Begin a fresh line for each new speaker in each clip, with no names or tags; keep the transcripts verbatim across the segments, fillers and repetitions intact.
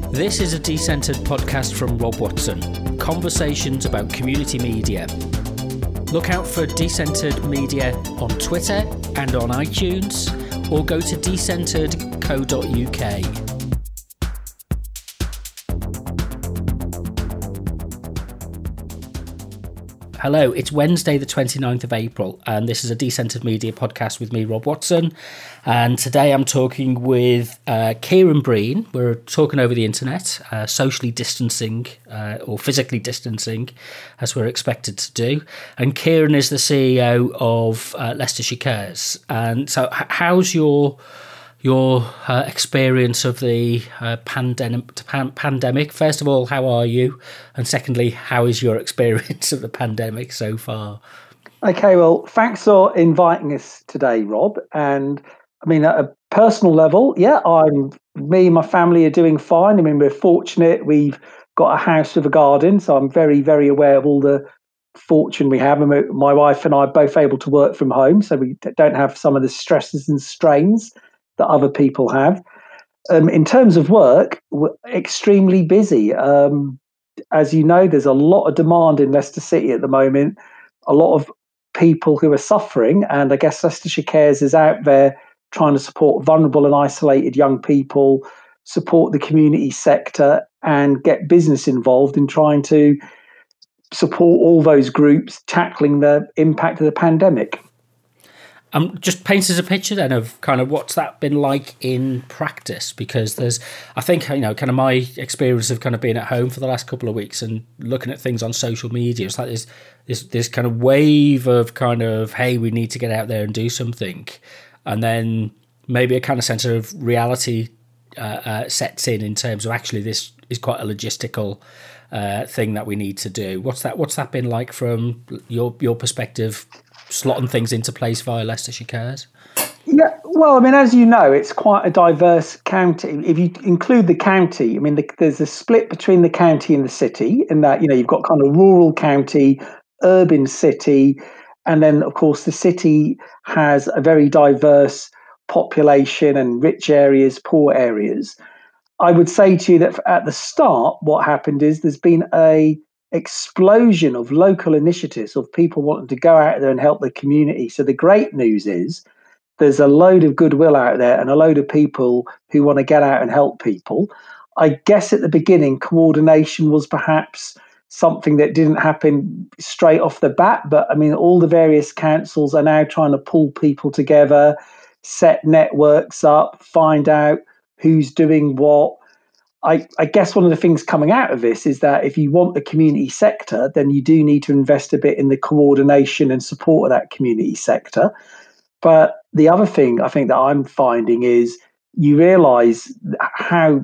This is a Decentered podcast from Rob Watson. Conversations about community media. Look out for Decentered Media on Twitter and on iTunes, or go to decentered co dot uk. Hello, it's Wednesday the twenty-ninth of April, and this is a Decentered Media podcast with me, Rob Watson. And today I'm talking with uh, Kieran Breen. We're talking over the internet, uh, socially distancing uh, or physically distancing, as we're expected to do. And Kieran is the C E O of uh, Leicestershire Cares. And so, h- how's your your uh, experience of the uh, pandemic, pan- pandemic? First of all, how are you? And secondly, how is your experience of the pandemic so far?
Okay, well, thanks for inviting us today, Rob. And I mean, at a personal level, yeah, I'm me and my family are doing fine. I mean, we're fortunate. We've got a house with a garden, so I'm very, very aware of all the fortune we have. And my wife and I are both able to work from home, so we don't have some of the stresses and strains that other people have. Um, in terms of work, we're extremely busy. Um, as you know, there's a lot of demand in Leicester City at the moment, a lot of people who are suffering, and I guess Leicestershire Cares is out there trying to support vulnerable and isolated young people, support the community sector, and get business involved in trying to support all those groups tackling the impact of the pandemic.
Um, just paint us a picture then of kind of what's that been like in practice, because there's, I think, you know, kind of my experience of kind of being at home for the last couple of weeks and looking at things on social media. It's like this, this, this kind of wave of kind of, hey, we need to get out there and do something. And then maybe a kind of sense of reality uh, uh, sets in in terms of actually this is quite a logistical uh, thing that we need to do. What's that, what's that been like from your, your perspective, slotting things into place via Leicestershire Cares?
Yeah, well, I mean, as you know, it's quite a diverse county. If you include the county, I mean, the, there's a split between the county and the city, in that, you know, you've got kind of rural county, urban city, and then, of course, the city has a very diverse population and rich areas, poor areas. I would say to you that at the start, what happened is there's been a explosion of local initiatives of people wanting to go out there and help the community. So the great news is there's a load of goodwill out there and a load of people who want to get out and help people. I guess at the beginning, coordination was perhaps something that didn't happen straight off the bat, but I mean, all the various councils are now trying to pull people together, set networks up, find out who's doing what. I, I guess one of the things coming out of this is that if you want the community sector, then you do need to invest a bit in the coordination and support of that community sector. But the other thing I think that I'm finding is you realise how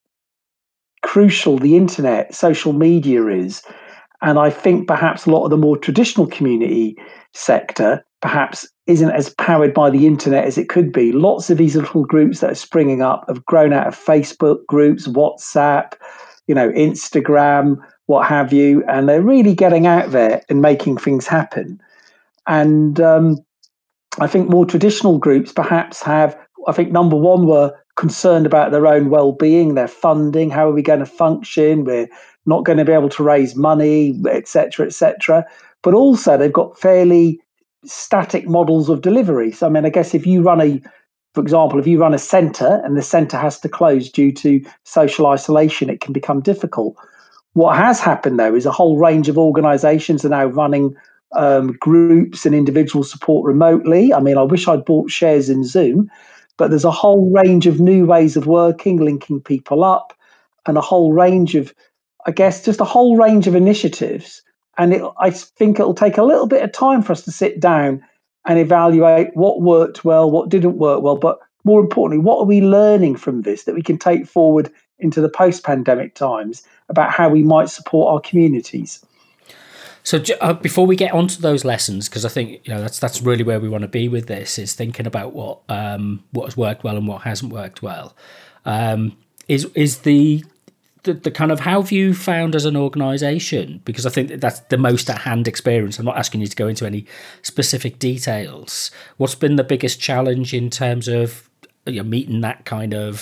crucial the internet, social media is. And I think perhaps a lot of the more traditional community sector perhaps isn't as powered by the internet as it could be. Lots of these little groups that are springing up have grown out of Facebook groups, WhatsApp, you know, Instagram, what have you, and they're really getting out there and making things happen. And um, I think more traditional groups perhaps have, I think number one, were concerned about their own well-being, their funding, how are we going to function? We're not going to be able to raise money, et cetera, et cetera. But also they've got fairly static models of delivery. So, I mean, I guess if you run a, for example, if you run a centre and the centre has to close due to social isolation, it can become difficult. What has happened, though, is a whole range of organisations are now running um, groups and individual support remotely. I mean, I wish I'd bought shares in Zoom, but there's a whole range of new ways of working, linking people up, and a whole range of, I guess, just a whole range of initiatives. And it, I think it'll take a little bit of time for us to sit down and evaluate what worked well, what didn't work well, but more importantly, what are we learning from this that we can take forward into the post-pandemic times about how we might support our communities.
So uh, before we get onto those lessons, because I think, you know, that's that's really where we want to be with this, is thinking about what um, what has worked well and what hasn't worked well. Um, is is the The, the kind of, how have you found as an organisation? Because I think that that's the most at-hand experience. I'm not asking you to go into any specific details. What's been the biggest challenge in terms of, you know, meeting that kind of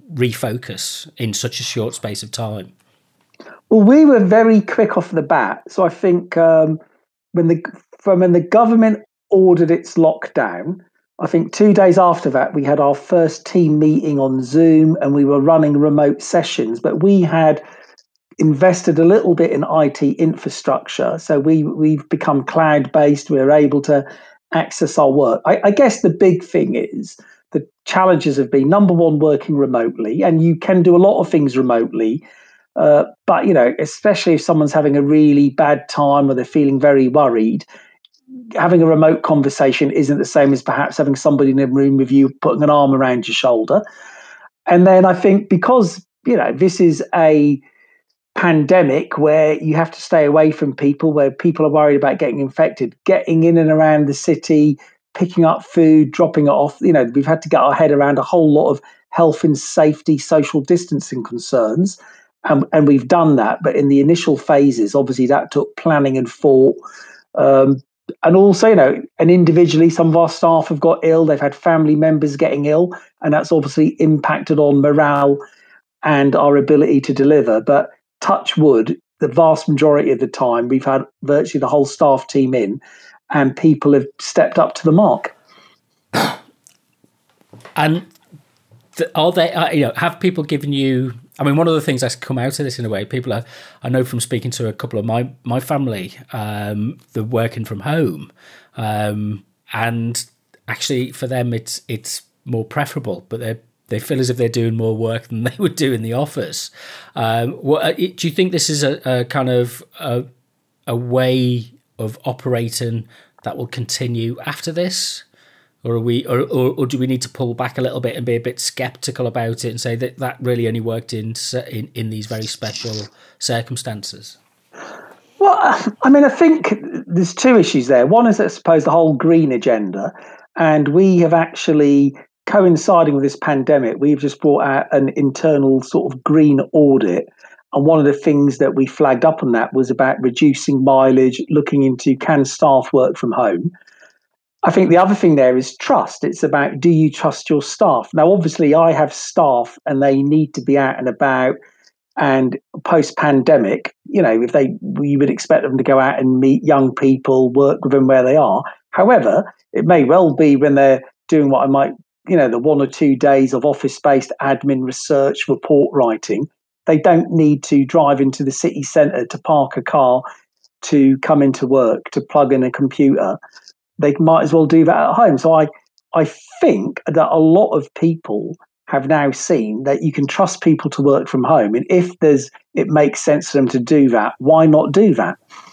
refocus in such a short space of time?
Well, we were very quick off the bat. So I think um, when the from when the government ordered its lockdown, I think two days after that, we had our first team meeting on Zoom and we were running remote sessions. But we had invested a little bit in I T infrastructure. So we, we've become cloud-based. We're able to access our work. I, I guess the big thing is the challenges have been, number one, working remotely. And you can do a lot of things remotely. Uh, but, you know, especially if someone's having a really bad time or they're feeling very worried, having a remote conversation isn't the same as perhaps having somebody in a room with you putting an arm around your shoulder. And then I think because, you know, this is a pandemic where you have to stay away from people, where people are worried about getting infected, getting in and around the city, picking up food, dropping it off. You know, we've had to get our head around a whole lot of health and safety, social distancing concerns. And, and we've done that. But in the initial phases, obviously that took planning and thought. Um, and also, you know, and individually, some of our staff have got ill. They've had family members getting ill. And that's obviously impacted on morale and our ability to deliver. But touch wood, the vast majority of the time, we've had virtually the whole staff team in and people have stepped up to the mark.
And th- are they, uh, you know, have people given you, I mean, one of the things that's come out of this in a way, people are, I know from speaking to a couple of my, my family, um, they're working from home. Um, and actually for them, it's, it's more preferable, but they're, they feel as if they're doing more work than they would do in the office. Um, what, do you think this is a, a kind of a, a way of operating that will continue after this? Or are we, or, or, or do we need to pull back a little bit and be a bit skeptical about it and say that that really only worked in in, in these very special circumstances?
Well, I mean, I think there's two issues there. One is, I suppose, the whole green agenda, and we have actually, coinciding with this pandemic, we've just brought out an internal sort of green audit. And one of the things that we flagged up on that was about reducing mileage, looking into can staff work from home. I think the other thing there is trust. It's about, do you trust your staff? Now, obviously, I have staff and they need to be out and about. And post-pandemic, you know, if they, we would expect them to go out and meet young people, work with them where they are. However, it may well be when they're doing what I might, you know, the one or two days of office-based admin, research, report writing, they don't need to drive into the city centre to park a car, to come into work, to plug in a computer. They might as well do that at home. So I, I think that a lot of people have now seen that you can trust people to work from home. And if there's, it makes sense for them to do that, why not do that?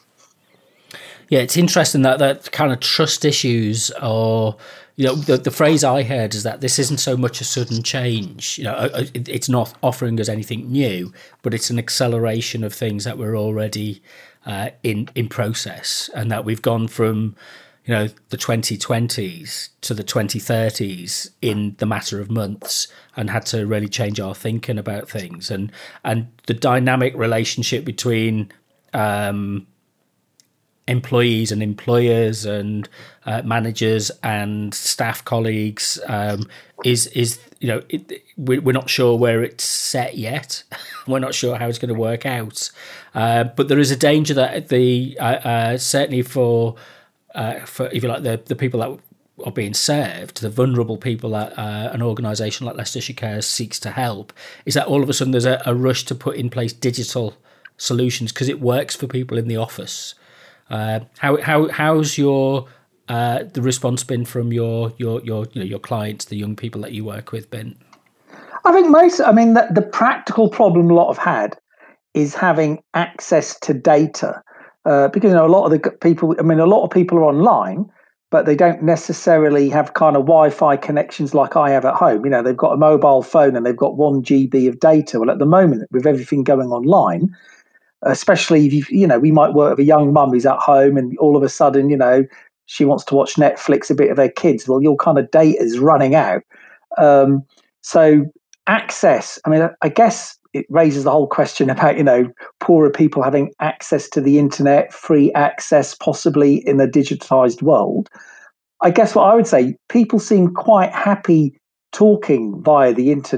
Yeah, it's interesting that that kind of trust issues are, you know, the, the phrase I heard is that this isn't so much a sudden change. You know, it, it's not offering us anything new, but it's an acceleration of things that were already uh, in in process, and that we've gone from, you know, the twenty twenties to the twenty thirties in the matter of months, and had to really change our thinking about things, and and the dynamic relationship between um, employees and employers and uh, managers and staff colleagues um, is is you know it, we're not sure where it's set yet. We're not sure how it's going to work out, uh, but there is a danger that the uh, uh, certainly for uh, for if you like the the people that are being served, the vulnerable people that uh, an organisation like Leicestershire Cares seeks to help, is that all of a sudden there's a, a rush to put in place digital solutions because it works for people in the office. Uh, how how how's your uh, the response been from your your your you know your clients, the young people that you work with, been?
I think most. I mean, the, the practical problem a lot have had is having access to data, uh, because you know a lot of the people. I mean, a lot of people are online, but they don't necessarily have kind of Wi-Fi connections like I have at home. You know, they've got a mobile phone and they've got one G B of data. Well, at the moment, with everything going online, especially if you, you know, we might work with a young mum who's at home and all of a sudden, you know, she wants to watch Netflix a bit of her kids. Well, your kind of data is running out. Um, so access, I mean, I guess it raises the whole question about, you know, poorer people having access to the internet, free access, possibly in a digitized world. I guess what I would say, people seem quite happy talking via the internet,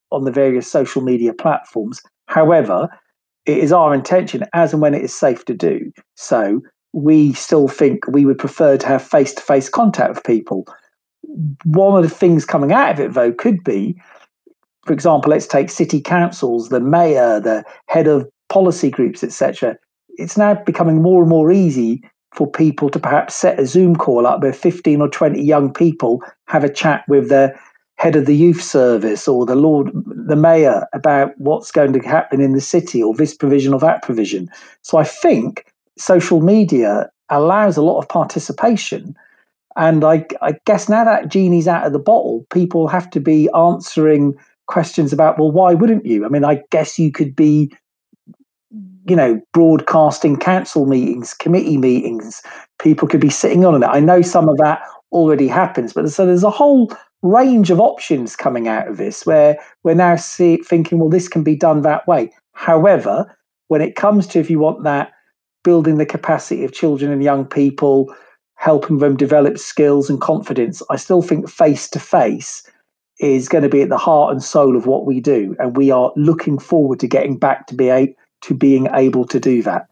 on the various social media platforms. However, it is our intention, as and when it is safe to do so, we still think we would prefer to have face-to-face contact with people. One of the things coming out of it, though, could be, for example, let's take city councils, the mayor, the head of policy groups, et cetera. It's now becoming more and more easy for people to perhaps set a Zoom call up where fifteen or twenty young people have a chat with the head of the youth service or the Lord, the mayor, about what's going to happen in the city, or this provision or that provision. So I think social media allows a lot of participation. And I, I guess now that genie's out of the bottle, people have to be answering questions about, well, why wouldn't you? I mean, I guess you could be, you know, broadcasting council meetings, committee meetings. People could be sitting on it. I know some of that already happens, but so there's a whole range of options coming out of this where we're now see, thinking, well, this can be done that way. However, when it comes to, if you want that, building the capacity of children and young people, helping them develop skills and confidence, I still think face-to-face is going to be at the heart and soul of what we do. And we are looking forward to getting back to be a, to being able to do that.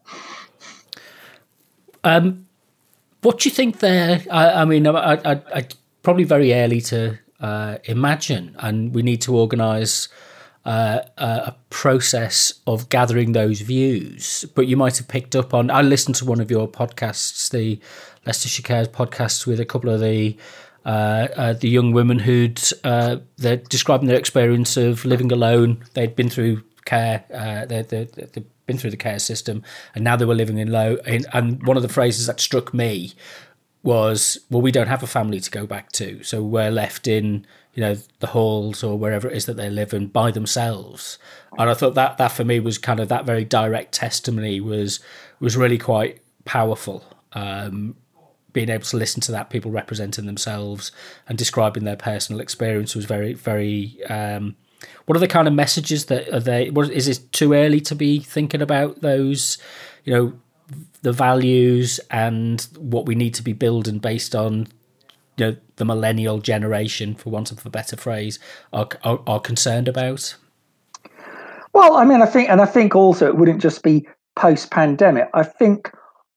Um, what do you think there? I, I mean, I, I, I probably very early to uh, imagine, and we need to organise uh, a process of gathering those views. But you might have picked up on, I listened to one of your podcasts, the Leicestershire Cares podcast, with a couple of the uh, uh, the young women who'd uh, they're describing their experience of living alone. They'd been through care, uh, they they'd been through the care system, and now they were living in low. In, and one of the phrases that struck me was, well, we don't have a family to go back to, so we're left in, you know, the halls or wherever it is that they live in by themselves. And I thought that that for me was kind of, that very direct testimony was was really quite powerful. Um, being able to listen to that, people representing themselves and describing their personal experience was very, very. Um, what are the kind of messages that are they? What, is it too early to be thinking about those? You know, the values and what we need to be building based on, you know, the millennial generation, for want of a better phrase, are, are, are concerned about?
Well, I mean, I think, and I think also it wouldn't just be post-pandemic. I think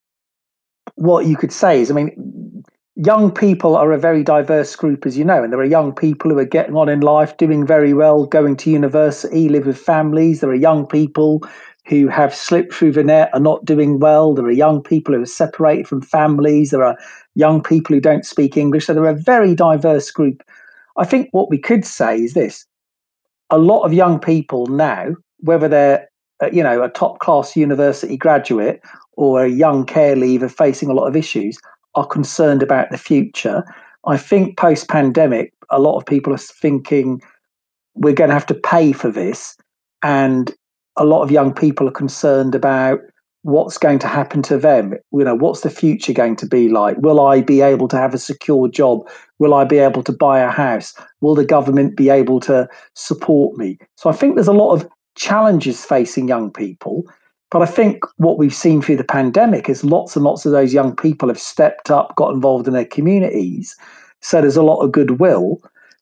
what you could say is, I mean, young people are a very diverse group, as you know, and there are young people who are getting on in life, doing very well, going to university, live with families. There are young people who have slipped through the net, are not doing well. There are young people who are separated from families. There are young people who don't speak English. So they're a very diverse group. I think what we could say is this: a lot of young people now, whether they're, uh, you know, a top class university graduate or a young care leaver facing a lot of issues, are concerned about the future. I think post pandemic, a lot of people are thinking we're going to have to pay for this. And a lot of young people are concerned about what's going to happen to them. You know, what's the future going to be like? Will I be able to have a secure job? Will I be able to buy a house? Will the government be able to support me? So I think there's a lot of challenges facing young people. But I think what we've seen through the pandemic is lots and lots of those young people have stepped up, got involved in their communities. So there's a lot of goodwill.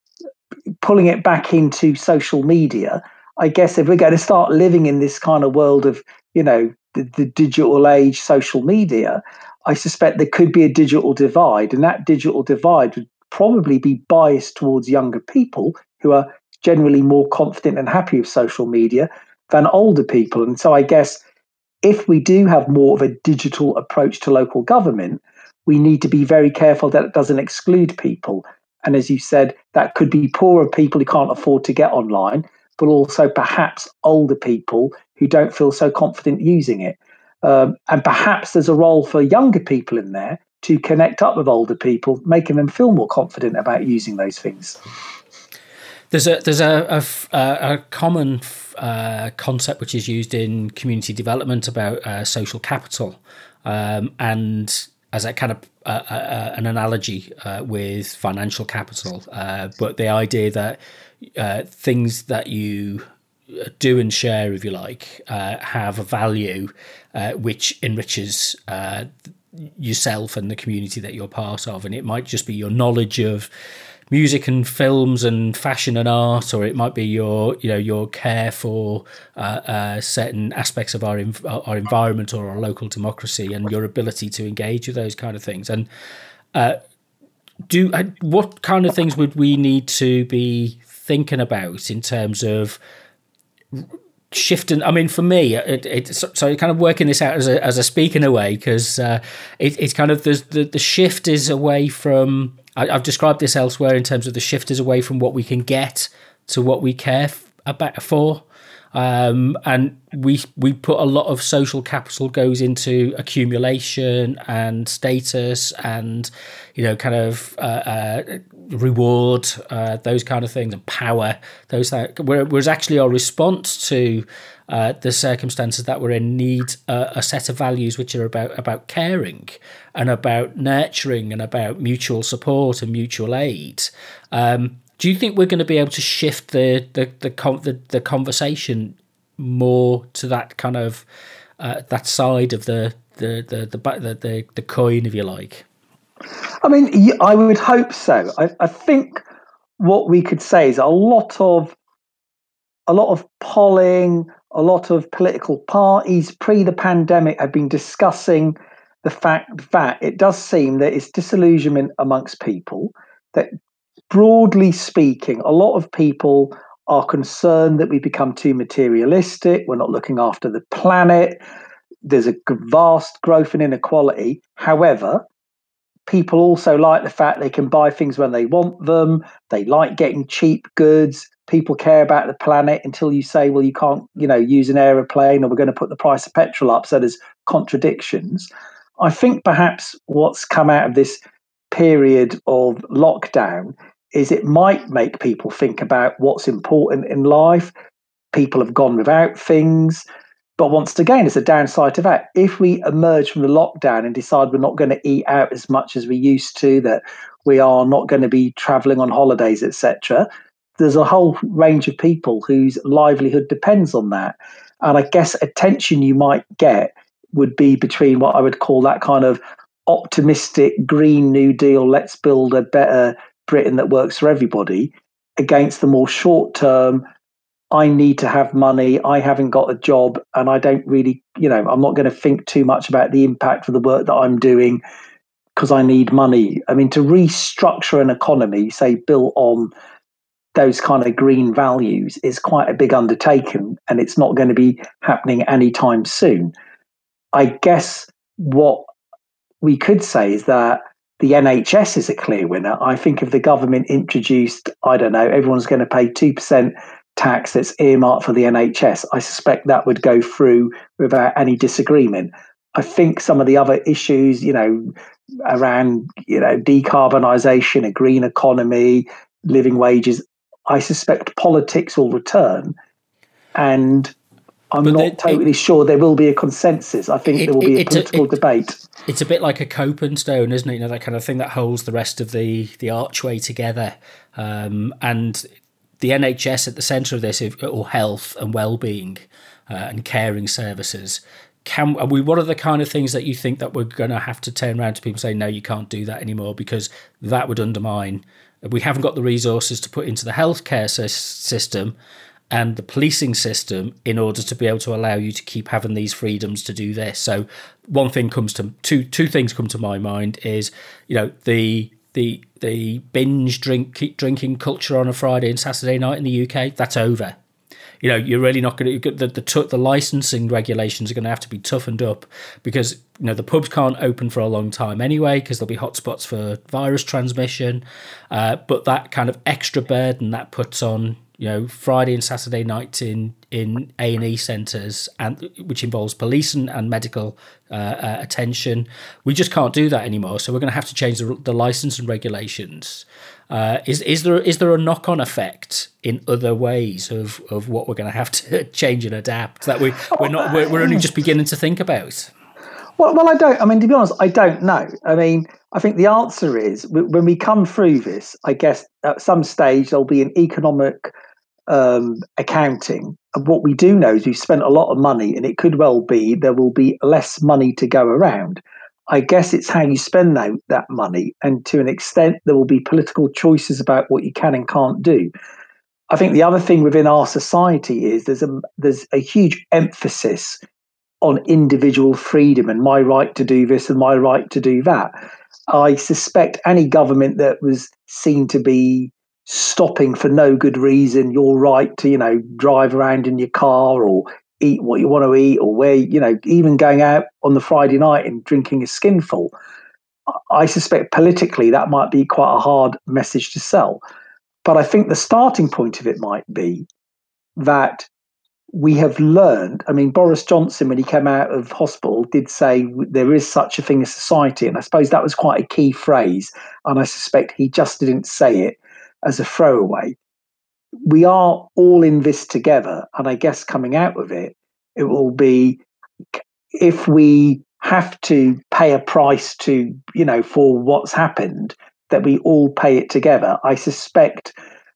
Pulling it back into social media, I guess if we're going to start living in this kind of world of, you know, the, the digital age, social media, I suspect there could be a digital divide, and that digital divide would probably be biased towards younger people who are generally more confident and happy with social media than older people. And so I guess if we do have more of a digital approach to local government, we need to be very careful that it doesn't exclude people. And as you said, that could be poorer people who can't afford to get online, but also perhaps older people who don't feel so confident using it. Um, and perhaps there's a role for younger people in there to connect up with older people, making them feel more confident about using those things.
There's a there's a a, a common uh, concept which is used in community development about uh, social capital, um, and as a kind of uh, uh, an analogy uh, with financial capital, uh, but the idea that uh, things that you do and share, if you like, uh, have a value uh, which enriches uh, yourself and the community that you're part of, and it might just be your knowledge of music and films and fashion and art, or it might be your you know your care for uh, uh, certain aspects of our env- our environment or our local democracy, and your ability to engage with those kind of things. And uh, do uh, what kind of things would we need to be thinking about in terms of shifting? I mean, for me, it, it so kind of working this out as a as a speaker in a way, because uh, it, it's kind of the, the the shift is away from. I, I've described this elsewhere in terms of the shift is away from what we can get to what we care f- about for. Um, and we we put a lot of social capital goes into accumulation and status and, you know, kind of uh, uh, reward, uh, those kind of things, and power. Those that, whereas actually our response to uh, the circumstances that we're in need uh, a set of values which are about about caring and about nurturing and about mutual support and mutual aid. Um, Do you think we're going to be able to shift the the the the, the conversation more to that kind of uh, that side of the the the the, the the the coin, if you like?
I mean, I would hope so. I, I think what we could say is a lot of a lot of polling, a lot of political parties pre the pandemic have been discussing the fact that it does seem that it's disillusionment amongst people, that broadly speaking, a lot of people are concerned that we become too materialistic. We're not looking after the planet. There's a vast growth in inequality. However, people also like the fact they can buy things when they want them. They like getting cheap goods. People care about the planet until you say, well, you can't, you know, use an aeroplane, or we're going to put the price of petrol up. So there's contradictions. I think perhaps what's come out of this period of lockdown is it might make people think about what's important in life. People have gone without things. But once again, it's a downside to that. If we emerge from the lockdown and decide we're not going to eat out as much as we used to, that we are not going to be traveling on holidays, et cetera, there's a whole range of people whose livelihood depends on that. And I guess attention you might get would be between what I would call that kind of optimistic Green New Deal, let's build a better Britain that works for everybody, against the more short term, I need to have money, I haven't got a job, and I don't really, you know, I'm not going to think too much about the impact of the work that I'm doing because I need money. I mean, to restructure an economy, say, built on those kind of green values is quite a big undertaking, and it's not going to be happening anytime soon. I guess what we could say is that the N H S is a clear winner. I think if the government introduced, I don't know, everyone's going to pay two percent tax that's earmarked for the N H S, I suspect that would go through without any disagreement. I think some of the other issues, you know, around, you know, decarbonisation, a green economy, living wages, I suspect politics will return. And I'm but not the, totally it, sure there will be a consensus. I think it, there will be a political a, it, debate.
It's a bit like a coping stone, isn't it? You know, that kind of thing that holds the rest of the, the archway together. Um, and the N H S at the centre of this, or health and well-being uh, and caring services. Can are we? What are the kind of things that you think that we're going to have to turn around to people and say, no, you can't do that anymore, because that would undermine. We haven't got the resources to put into the healthcare system and the policing system in order to be able to allow you to keep having these freedoms to do this. So one thing comes to two two things come to my mind is, you know, the the the binge drink drinking culture on a Friday and Saturday night in the U K. That's over. You know, you're really not going to the the, the licensing regulations are going to have to be toughened up, because, you know, the pubs can't open for a long time anyway because there'll be hotspots for virus transmission. Uh, but that kind of extra burden that puts on, you know, Friday and Saturday nights in in A and E centres, and which involves police and, and medical uh, uh, attention, we just can't do that anymore. So we're going to have to change the, the licence and regulations. Uh, is is there is there a knock on effect in other ways of, of what we're going to have to change and adapt that we we're not we're, we're only just beginning to think about?
Well, well, I don't. I mean, to be honest, I don't know. I mean, I think the answer is when we come through this, I guess at some stage there'll be an economic um, accounting. And what we do know is we've spent a lot of money, and it could well be there will be less money to go around. I guess it's how you spend that, that money. And to an extent, there will be political choices about what you can and can't do. I think the other thing within our society is there's a there's a huge emphasis on individual freedom and my right to do this and my right to do that. I suspect any government that was seen to be stopping for no good reason your right to, you know, drive around in your car or eat what you want to eat, or where, you know, even going out on the Friday night and drinking a skinful, I suspect politically that might be quite a hard message to sell. But I think the starting point of it might be that we have learned. I mean, Boris Johnson, when he came out of hospital, did say there is such a thing as society. And I suppose that was quite a key phrase. And I suspect he just didn't say it as a throwaway. We are all in this together. And I guess coming out of it, it will be, if we have to pay a price to, you know, for what's happened, that we all pay it together. I suspect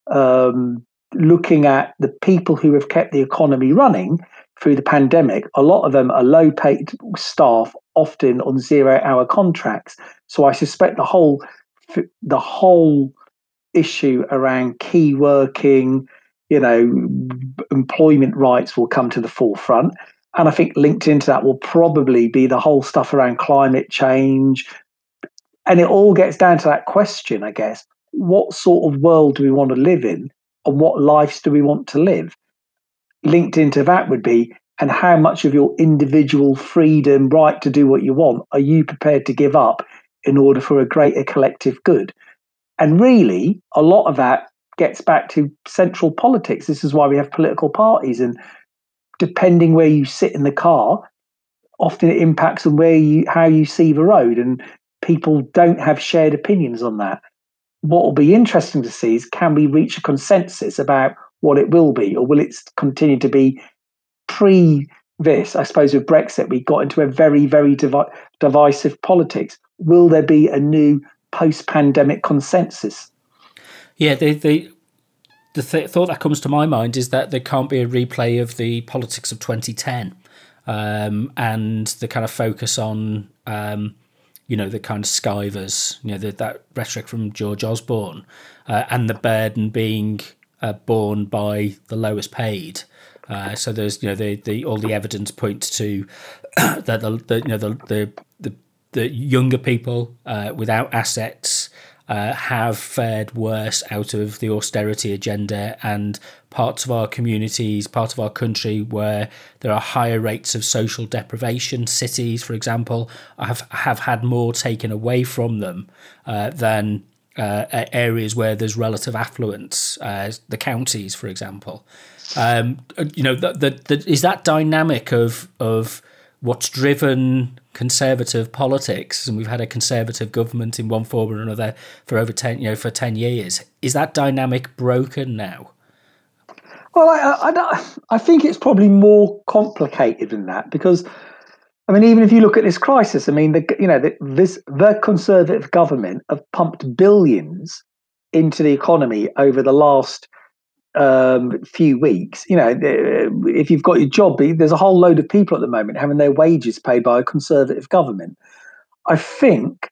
um, looking at the people who have kept the economy running through the pandemic, a lot of them are low paid staff, often on zero hour contracts. So I suspect the whole, the whole issue around key working, you know, employment rights will come to the forefront. And I think linked into that will probably be the whole stuff around climate change. And it all gets down to that question, I guess, what sort of world do we want to live in, and what lives do we want to live? Linked into that would be, and how much of your individual freedom, right to do what you want, are you prepared to give up in order for a greater collective good? And really, a lot of that gets back to central politics. This is why we have political parties. And depending where you sit in the car, often it impacts on where you, how you see the road. And people don't have shared opinions on that. What will be interesting to see is, can we reach a consensus about what it will be, or will it continue to be pre this? I suppose with Brexit, we got into a very, very divi- divisive politics. Will there be a new post-pandemic consensus?
Yeah, the the, the th- thought that comes to my mind is that there can't be a replay of the politics of twenty ten, um, and the kind of focus on um, you know, the kind of skivers, you know, the, that rhetoric from George Osborne, uh, and the burden being uh, borne by the lowest paid. Uh, so there's, you know, the, the all the evidence points to that the, the you know the the the, the younger people uh, without assets uh, have fared worse out of the austerity agenda, and parts of our communities, part of our country where there are higher rates of social deprivation, cities, for example, have have had more taken away from them uh, than uh, areas where there's relative affluence, uh, the counties, for example. Um, you know, the, the, the, is that dynamic of of what's driven conservative politics, and we've had a conservative government in one form or another for over ten, you know, for ten years. Is that dynamic broken now?
Well, I, I, I think it's probably more complicated than that, because, I mean, even if you look at this crisis, I mean, the, you know, the, this the Conservative government have pumped billions into the economy over the last um, few weeks. You know, if you've got your job, there's a whole load of people at the moment having their wages paid by a Conservative government. I think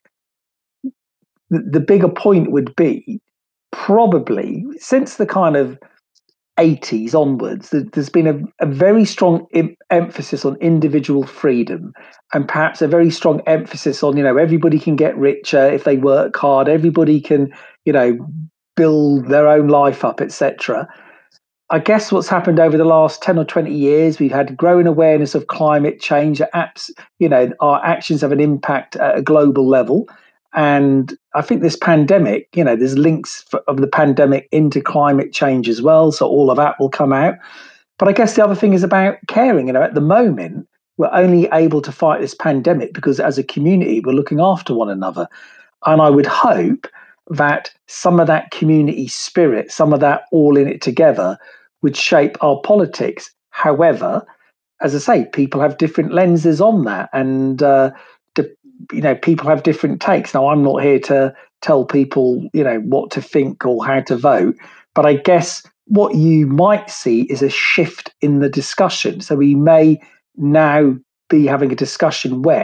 the, the bigger point would be, probably since the kind of eighties onwards, there's been a, a very strong em- emphasis on individual freedom, and perhaps a very strong emphasis on, you know, everybody can get richer if they work hard, everybody can, you know, build their own life up, et cetera. I guess what's happened over the last ten or twenty years, we've had growing awareness of climate change. Apps, you know, our actions have an impact at a global level. And I think this pandemic, you know, there's links for, of the pandemic into climate change as well. So all of that will come out. But I guess the other thing is about caring. You know, at the moment, we're only able to fight this pandemic because as a community, we're looking after one another. And I would hope that some of that community spirit, some of that all in it together would shape our politics. However, as I say, people have different lenses on that. And, uh, you know, people have different takes. Now, I'm not here to tell people, you know, what to think or how to vote. But I guess what you might see is a shift in the discussion. So we may now be having a discussion where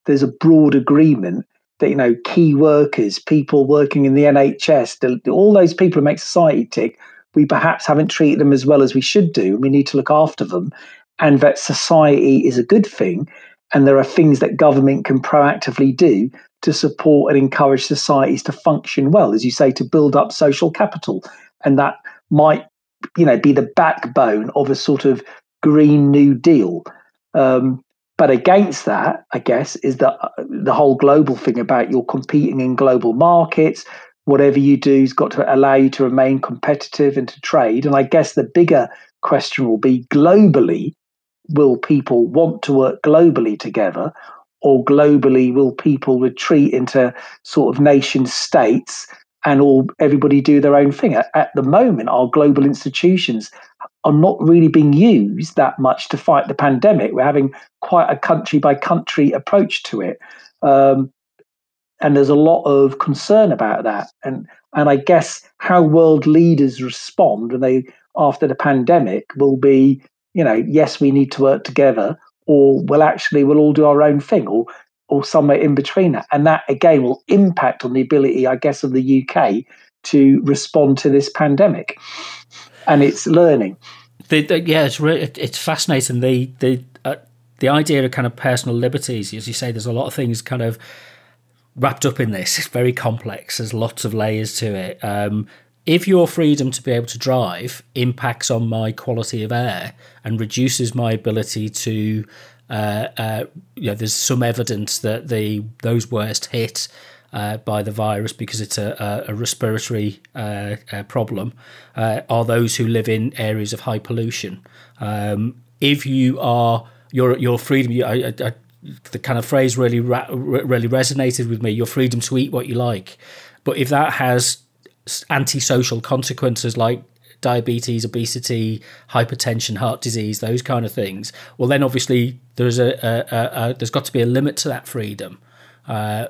there's a broad agreement that, you know, key workers, people working in the N H S, the, all those people who make society tick, we perhaps haven't treated them as well as we should do. We need to look after them, and that society is a good thing. And there are things that government can proactively do to support and encourage societies to function well, as you say, to build up social capital. And that might, you know, be the backbone of a sort of Green New Deal. Um, but against that, I guess, is the, the whole global thing about you're competing in global markets. Whatever you do has got to allow you to remain competitive and to trade. And I guess the bigger question will be, globally, will people want to work globally together, or globally will people retreat into sort of nation states and all everybody do their own thing? At, at the moment, our global institutions are not really being used that much to fight the pandemic. We're having quite a country by country approach to it. Um, and there's a lot of concern about that. And and I guess how world leaders respond when they after the pandemic will be, you know, yes, we need to work together, or well, actually, we'll all do our own thing, or or somewhere in between that. And that, again, will impact on the ability, I guess, of the U K to respond to this pandemic and its learning.
The, the, yeah, it's really, it's fascinating. The the uh, the idea of kind of personal liberties, as you say, there's a lot of things kind of wrapped up in this. It's very complex. There's lots of layers to it. Um, If your freedom to be able to drive impacts on my quality of air and reduces my ability to, uh, uh, you know, there's some evidence that the those worst hit uh, by the virus because it's a, a respiratory uh, uh, problem uh, are those who live in areas of high pollution. Um, if you are your your freedom, you, I, I, the kind of phrase really ra- really resonated with me. Your freedom to eat what you like, but if that has antisocial consequences like diabetes, obesity, hypertension, heart disease, those kind of things, well, then obviously there's a, a, a, a there's got to be a limit to that freedom. Uh,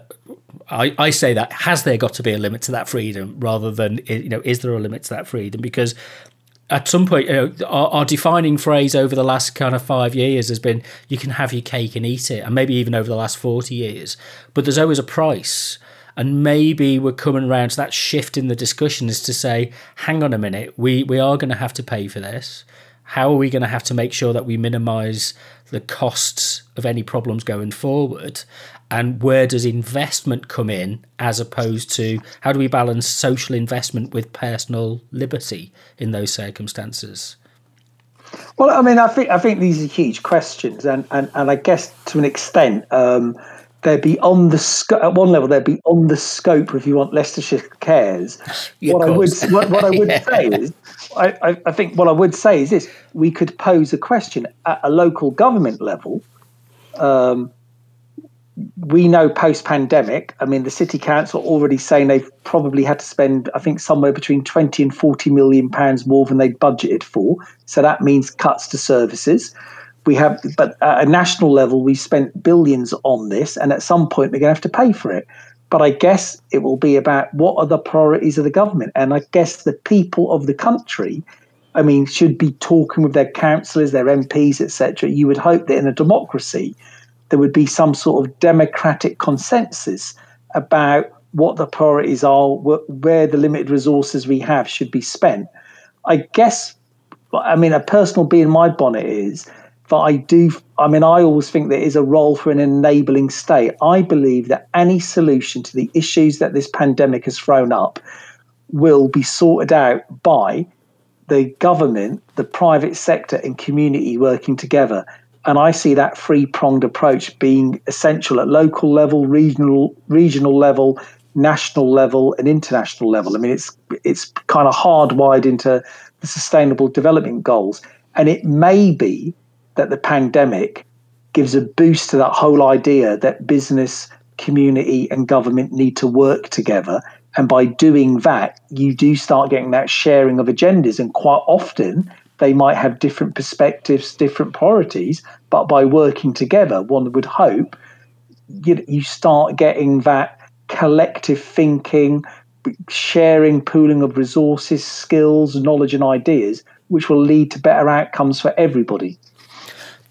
I, I say that, has there got to be a limit to that freedom, rather than, you know, is there a limit to that freedom? Because at some point, you know, our, our defining phrase over the last kind of five years has been, you can have your cake and eat it, and maybe even over the last forty years, but there's always a price. And maybe we're coming around to that shift in the discussion, is to say, hang on a minute, we, we are going to have to pay for this. How are we going to have to make sure that we minimise the costs of any problems going forward? And where does investment come in, as opposed to how do we balance social investment with personal liberty in those circumstances?
Well, I mean, I think I think these are huge questions, and and, and I guess to an extent, um, they'd be on the sc- at one level they'd be on the scope, if you want, Leicestershire Cares.
Yeah,
what I would what, what I would
yeah.
say is, I, I, I think what I would say is this: we could pose a question at a local government level. Um, we know post-pandemic, I mean, the city council already saying they've probably had to spend, I think, somewhere between twenty and forty million pounds more than they'd budgeted for. So that means cuts to services. We have, but at a national level, we spent billions on this, and at some point we're going to have to pay for it. But I guess it will be about what are the priorities of the government, and I guess the people of the country, I mean, should be talking with their councillors, their M Ps, et cetera. You would hope that in a democracy there would be some sort of democratic consensus about what the priorities are, where the limited resources we have should be spent. I guess, I mean, a personal bee in my bonnet is that I do, I mean, I always think there is a role for an enabling state. I believe that any solution to the issues that this pandemic has thrown up will be sorted out by the government, the private sector, and community working together. And I see that three-pronged approach being essential at local level, regional regional level, national level, and international level. I mean, it's it's kind of hardwired into the Sustainable Development Goals. And it may be that the pandemic gives a boost to that whole idea that business, community, and government need to work together. And by doing that, you do start getting that sharing of agendas. And quite often, they might have different perspectives, different priorities, but by working together, one would hope you, you start getting that collective thinking, sharing, pooling of resources, skills, knowledge, and ideas, which will lead to better outcomes for everybody.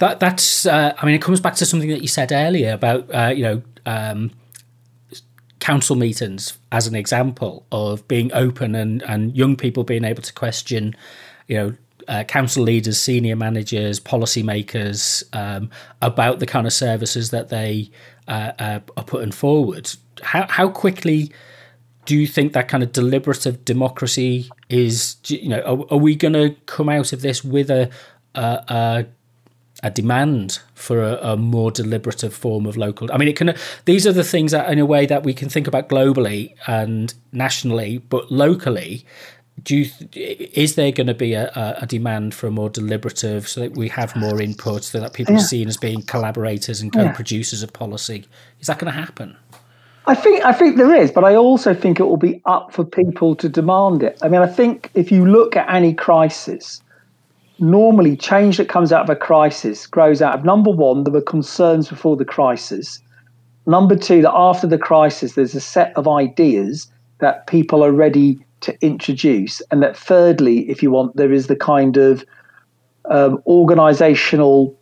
that that's. Uh, I mean, it comes back to something that you said earlier about uh, you know um, council meetings as an example of being open and and young people being able to question, you know. Uh, council leaders, senior managers, policymakers um, about the kind of services that they uh, uh, are putting forward. How how quickly do you think that kind of deliberative democracy is? You know, are, are we going to come out of this with a a, a, a demand for a, a more deliberative form of local? I mean, it can. These are the things that, in a way, that we can think about globally and nationally, but locally. Do you, is there going to be a, a demand for a more deliberative, so that we have more input, so that people yeah. are seen as being collaborators and co-producers yeah. of policy? Is that going to happen?
I think I think there is, but I also think it will be up for people to demand it. I mean, I think if you look at any crisis, normally change that comes out of a crisis grows out of, number one, there were concerns before the crisis. Number two, that after the crisis, there's a set of ideas that people are ready to introduce, and that thirdly, if you want, there is the kind of um, organizational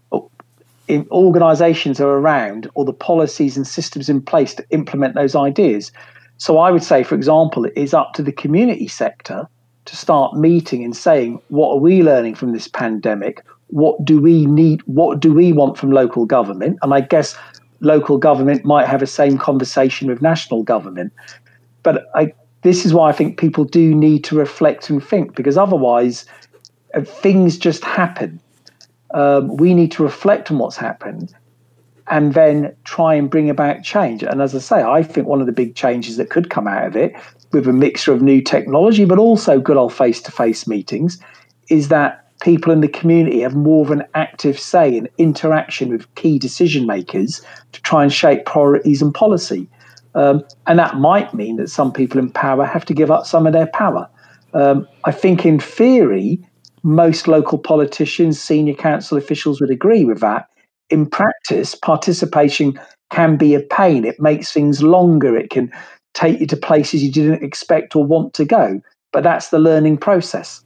in organizations are around, or the policies and systems in place to implement those ideas. So I would say, for example, it is up to the community sector to start meeting and saying, what are we learning from this pandemic? What do we need? What do we want from local government? And I guess local government might have the same conversation with national government. But I This is why I think people do need to reflect and think, because otherwise uh, things just happen. Um, we need to reflect on what's happened and then try and bring about change. And as I say, I think one of the big changes that could come out of it, with a mixture of new technology, but also good old face-to-face meetings, is that people in the community have more of an active say in interaction with key decision makers to try and shape priorities and policy. Um, and that might mean that some people in power have to give up some of their power. Um, I think in theory, most local politicians, senior council officials would agree with that. In practice, participation can be a pain. It makes things longer. It can take you to places you didn't expect or want to go. But that's the learning process.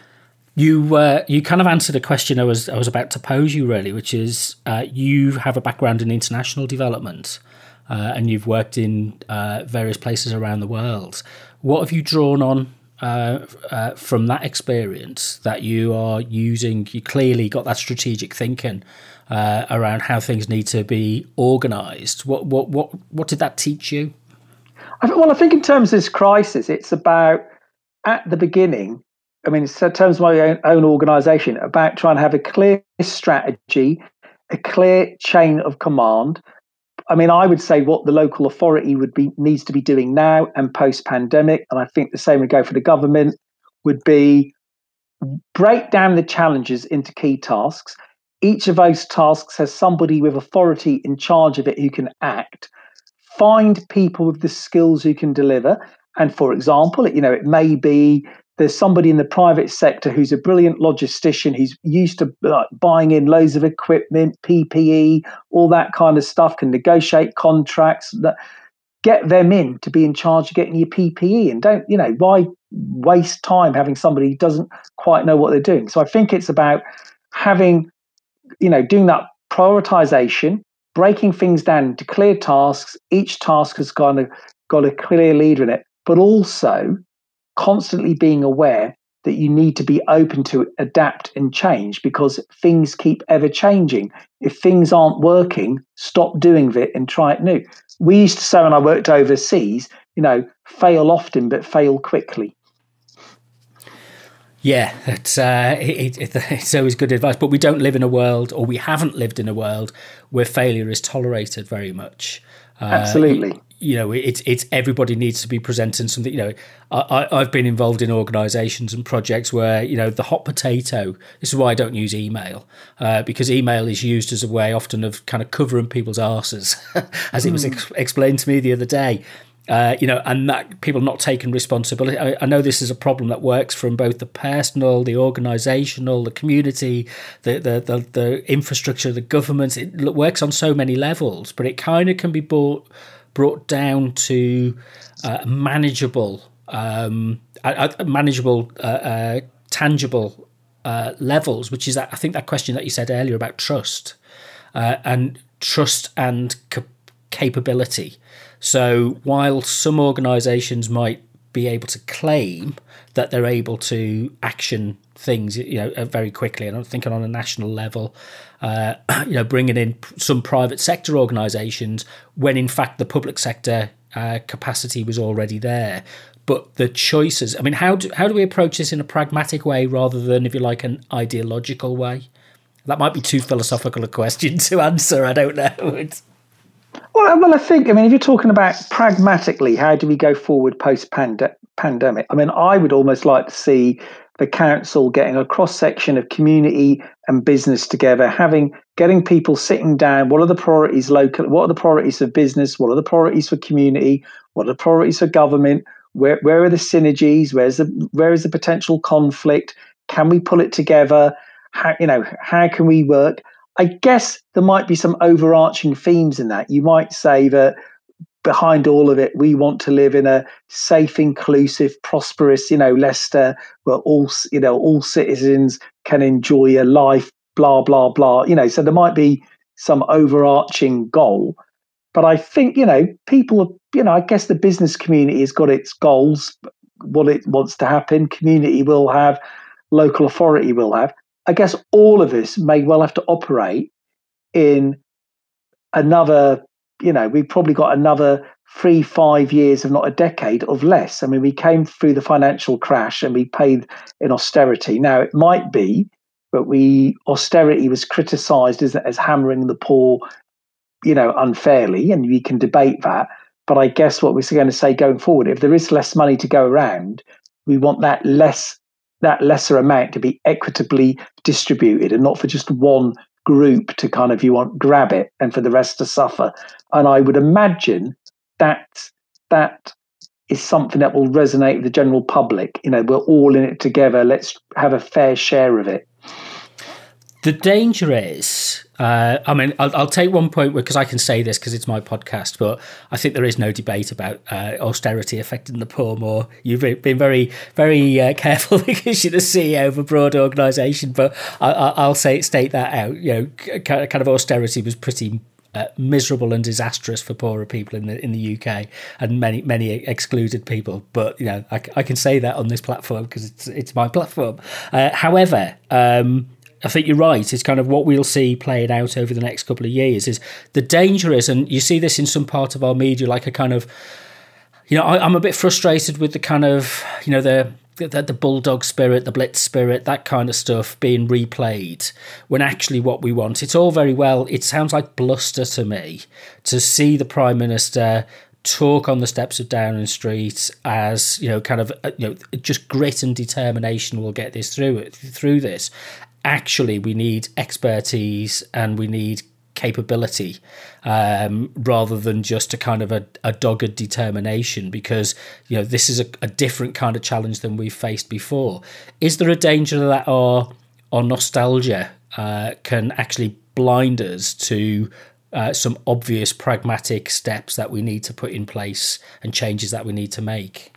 You uh, you kind of answered a question I was I was about to pose you, really, which is uh, you have a background in international development. Uh, and you've worked in uh, various places around the world. What have you drawn on uh, uh, from that experience that you are using? You clearly got that strategic thinking uh, around how things need to be organised. What what what what did that teach you?
I, well, I think in terms of this crisis, it's about at the beginning. I mean, in terms of my own, own organisation, about trying to have a clear strategy, a clear chain of command. I mean, I would say what the local authority would be needs to be doing now and post-pandemic, and I think the same would go for the government, would be break down the challenges into key tasks. Each of those tasks has somebody with authority in charge of it who can act. Find people with the skills who can deliver. And for example, you know, it may be there's somebody in the private sector who's a brilliant logistician, who's used to like, buying in loads of equipment, P P E, all that kind of stuff, can negotiate contracts. That, get them in to be in charge of getting your P P E, and don't, you know, why waste time having somebody who doesn't quite know what they're doing? So I think it's about having, you know, doing that prioritization, breaking things down into clear tasks. Each task has kind of got a clear leader in it, but also constantly being aware that you need to be open to adapt and change, because things keep ever changing. If things aren't working, stop doing it and try it new. We used to say when I worked overseas, you know, fail often, but fail quickly.
Yeah, it's, uh, it, it, it's always good advice, but we don't live in a world, or we haven't lived in a world where failure is tolerated very much.
Uh, Absolutely.
You, you know, it's it's everybody needs to be presenting something. You know, I, I've been involved in organisations and projects where, you know, the hot potato. This is why I don't use email, uh, because email is used as a way often of kind of covering people's arses, as it was ex- explained to me the other day. Uh, you know, and that people not taking responsibility. I, I know this is a problem that works from both the personal, the organisational, the community, the, the the the infrastructure, the government. It works on so many levels, but it kind of can be brought brought down to uh, manageable, um, uh, manageable, uh, uh, tangible uh, levels, which is that, I think that question that you said earlier about trust uh, and trust and cap- capability. So while some organisations might be able to claim that they're able to action things, you know, very quickly, and I'm thinking on a national level, uh, you know, bringing in some private sector organisations when in fact the public sector uh, capacity was already there. But the choices, I mean, how do, how do we approach this in a pragmatic way rather than, if you like, an ideological way? That might be too philosophical a question to answer. I don't know. It's...
Well, well, I think, I mean, if you're talking about pragmatically, how do we go forward post-pandemic? I mean, I would almost like to see the council getting a cross-section of community and business together, having getting people sitting down. What are the priorities locally? What are the priorities for business? What are the priorities for community? What are the priorities for government? Where where are the synergies? Where's the where is the potential conflict? Can we pull it together? How, you know, how can we work? I guess there might be some overarching themes in that. You might say that behind all of it, we want to live in a safe, inclusive, prosperous, you know, Leicester, where all, you know, all citizens can enjoy a life, blah, blah, blah. You know, so there might be some overarching goal. But I think, you know, people, you know, I guess the business community has got its goals, what it wants to happen. Community will have, local authority will have. I guess all of us may well have to operate in another, you know, we've probably got another three, five years, if not a decade of less. I mean, we came through the financial crash and we paid in austerity. Now, it might be that we, austerity was criticised as, as hammering the poor, you know, unfairly, and we can debate that. But I guess what we're going to say going forward, if there is less money to go around, we want that less that lesser amount to be equitably distributed and not for just one group to kind of, you want, grab it and for the rest to suffer. And I would imagine that that is something that will resonate with the general public. You know, we're all in it together. Let's have a fair share of it.
The danger is, uh, I mean, I'll, I'll take one point because I can say this because it's my podcast, but I think there is no debate about uh, austerity affecting the poor more. You've been very, very uh, careful because you're the C E O of a broad organisation, but I, I'll say state that out. You know, kind of austerity was pretty uh, miserable and disastrous for poorer people in the in the U K, and many many excluded people. But you know, I, I can say that on this platform because it's it's my platform. Uh, however. Um, I think you're right. It's kind of what we'll see playing out over the next couple of years is the danger is, and you see this in some part of our media, like a kind of, you know, I, I'm a bit frustrated with the kind of, you know, the, the the bulldog spirit, the blitz spirit, that kind of stuff being replayed when actually what we want, it's all very well. It sounds like bluster to me to see the Prime Minister talk on the steps of Downing Street as, you know, kind of, you know, just grit and determination will get this through it, through this. Actually, we need expertise and we need capability um, rather than just a kind of a, a dogged determination, because, you know, this is a, a different kind of challenge than we've faced before. Is there a danger that our, our nostalgia uh, can actually blind us to uh, some obvious pragmatic steps that we need to put in place and changes that we need to make?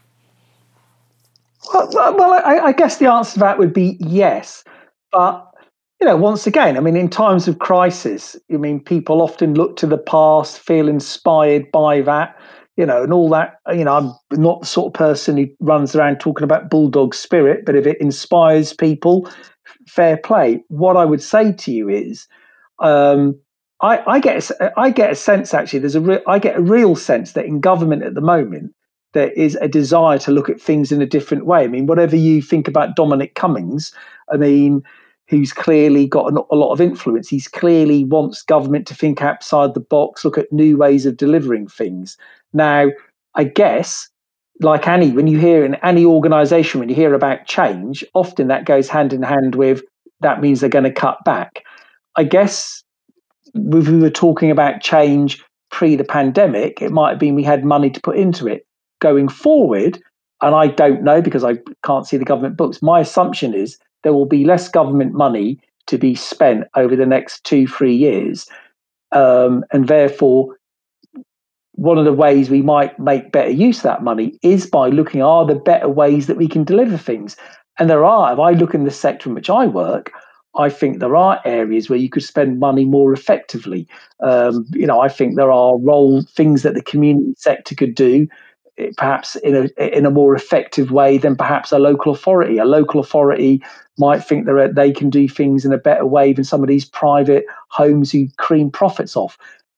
Well, well I, I guess the answer to that would be yes. But, you know, once again, I mean, in times of crisis, I mean, people often look to the past, feel inspired by that, you know, and all that. You know, I'm not the sort of person who runs around talking about bulldog spirit, but if it inspires people, fair play. What I would say to you is, um, I, I get a, I get a sense, actually, there's a re- I get a real sense that in government at the moment, there is a desire to look at things in a different way. I mean, whatever you think about Dominic Cummings, I mean, who's clearly got a lot of influence. He's clearly wants government to think outside the box, look at new ways of delivering things. Now, I guess, like any, when you hear in any organisation, when you hear about change, often that goes hand in hand with, that means they're going to cut back. I guess if we were talking about change pre the pandemic, it might have been we had money to put into it. Going forward, and I don't know because I can't see the government books, my assumption is there will be less government money to be spent over the next two, three years. Um, and therefore, one of the ways we might make better use of that money is by looking, are there better ways that we can deliver things? And there are, if I look in the sector in which I work, I think there are areas where you could spend money more effectively. Um, you know, I think there are role things that the community sector could do, perhaps in a in a more effective way than perhaps a local authority. A local authority might think that they can do things in a better way than some of these private homes who cream profits off.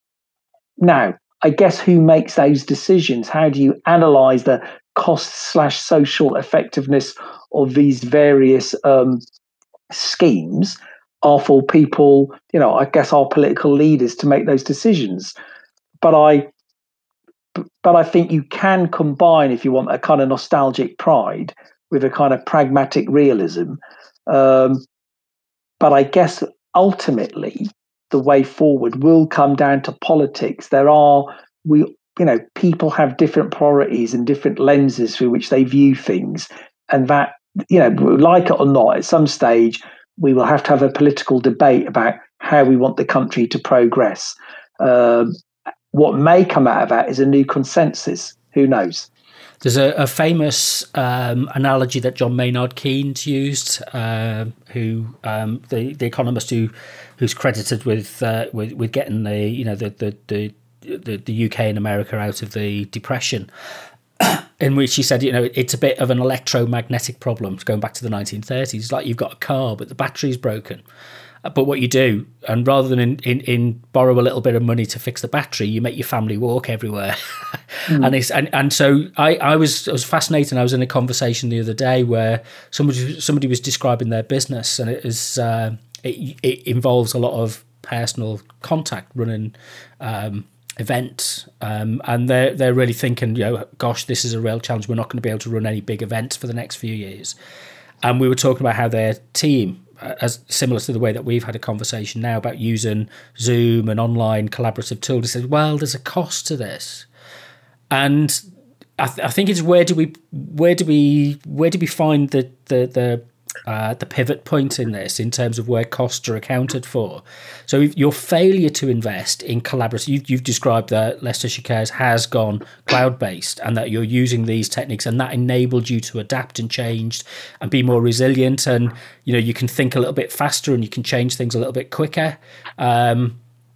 Now, I guess who makes those decisions? How do you analyse the cost slash social effectiveness of these various um, schemes? Are for people, you know, I guess our political leaders to make those decisions. But I But I think you can combine, if you want, a kind of nostalgic pride with a kind of pragmatic realism. Um, but I guess ultimately the way forward will come down to politics. There are, we, you know, people have different priorities and different lenses through which they view things. And that, you know, like it or not, at some stage, we will have to have a political debate about how we want the country to progress. Um, What may come out of that is a new consensus. Who knows?
There's a, a famous um, analogy that John Maynard Keynes used, uh, who um, the the economist who who's credited with uh, with with getting the you know the the the, the, the U K and America out of the Depression. In which he said, you know, it's a bit of an electromagnetic problem. Going back to the nineteen thirties, it's like you've got a car, but the battery's broken. But what you do, and rather than in, in, in borrow a little bit of money to fix the battery, you make your family walk everywhere. Mm. and, it's, and and so I, I was I was fascinated. I was in a conversation the other day where somebody somebody was describing their business, and it is uh, it, it involves a lot of personal contact, running um, events, um, and they're they're really thinking, you know, gosh, this is a real challenge. We're not going to be able to run any big events for the next few years. And we were talking about how their team, as similar to the way that we've had a conversation now about using Zoom and online collaborative tools, they said, well, there's a cost to this. And I, th- I think it's where do we where do we where do we find the the the uh, the pivot point in this in terms of where costs are accounted for? So if your failure to invest in collaborative, you've, you've described that Leicestershire Cares has gone cloud-based and that you're using these techniques and that enabled you to adapt and change and be more resilient, and you know you can think a little bit faster and you can change things a little bit quicker. Um,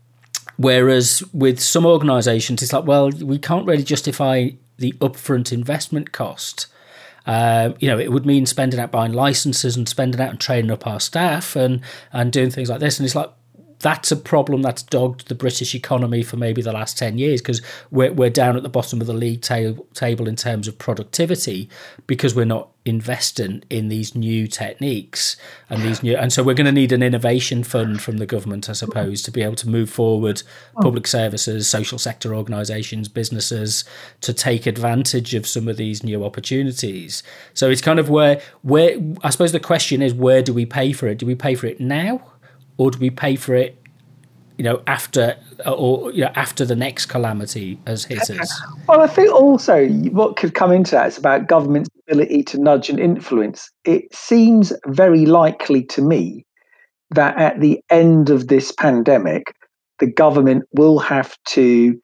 whereas with some organisations, it's like, well, we can't really justify the upfront investment cost. Uh, you know, it would mean spending out buying licenses and spending out and training up our staff and, and doing things like this. And it's like, that's a problem that's dogged the British economy for maybe the last ten years because we're, we're down at the bottom of the league ta- table in terms of productivity because we're not investing in these new techniques and these new. And so we're going to need an innovation fund from the government, I suppose, to be able to move forward public services, social sector organisations, businesses to take advantage of some of these new opportunities. So it's kind of where, where I suppose the question is, where do we pay for it? Do we pay for it now? Or do we pay for it, you know, after or you know after the next calamity has hit us?
Well, I think also what could come into that is about government's ability to nudge and influence. It seems very likely to me that at the end of this pandemic, the government will have to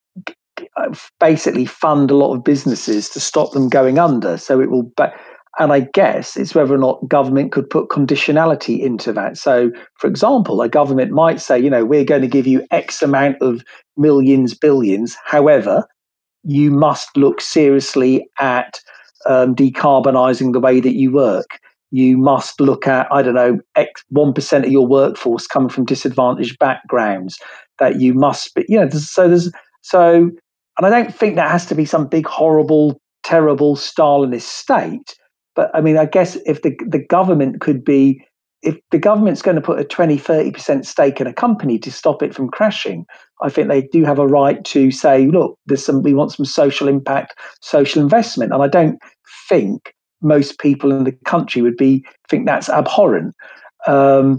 basically fund a lot of businesses to stop them going under. So it will. But And I guess it's whether or not government could put conditionality into that. So, for example, a government might say, you know, we're going to give you X amount of millions, billions. However, you must look seriously at um, decarbonising the way that you work. You must look at, I don't know, X one percent of your workforce coming from disadvantaged backgrounds. That you must be, you know, so there's, so, and I don't think that has to be some big, horrible, terrible Stalinist state. But I mean, I guess if the, the government could be, if the government's going to put a twenty, thirty percent stake in a company to stop it from crashing, I think they do have a right to say, look, there's some, we want some social impact, social investment. And I don't think most people in the country would be, think that's abhorrent. Um,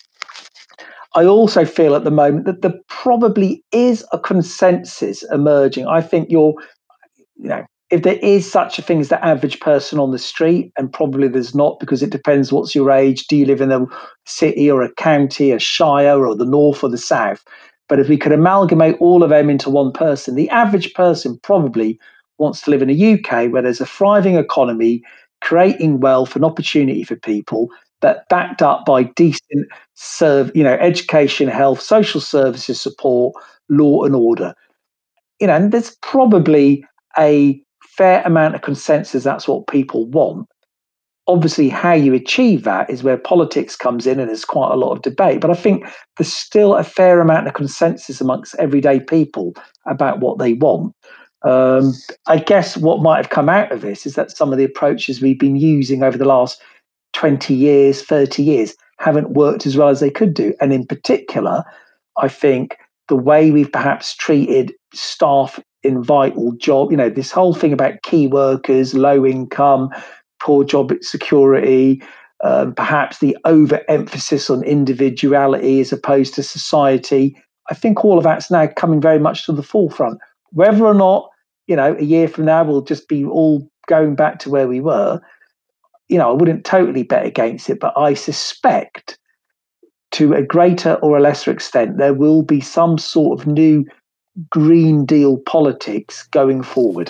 I also feel at the moment that there probably is a consensus emerging. I think you're, you know, if there is such a thing as the average person on the street, and probably there's not because it depends what's your age. Do you live in a city or a county, a shire, or the north or the south? But if we could amalgamate all of them into one person, the average person probably wants to live in a U K where there's a thriving economy, creating wealth and opportunity for people, that backed up by decent serve, you know, education, health, social services support, law and order. You know, and there's probably a fair amount of consensus that's what people want. Obviously, how you achieve that is where politics comes in, and there's quite a lot of debate. But I think there's still a fair amount of consensus amongst everyday people about what they want. Um, I guess what might have come out of this is that some of the approaches we've been using over the last twenty years, thirty years haven't worked as well as they could do. And in particular, I think the way we've perhaps treated staff in vital job, you know, this whole thing about key workers, low income, poor job security, um, perhaps the overemphasis on individuality as opposed to society. I think all of that's now coming very much to the forefront. Whether or not, you know, a year from now we'll just be all going back to where we were, you know, I wouldn't totally bet against it, but I suspect to a greater or a lesser extent, there will be some sort of new Green Deal politics going forward.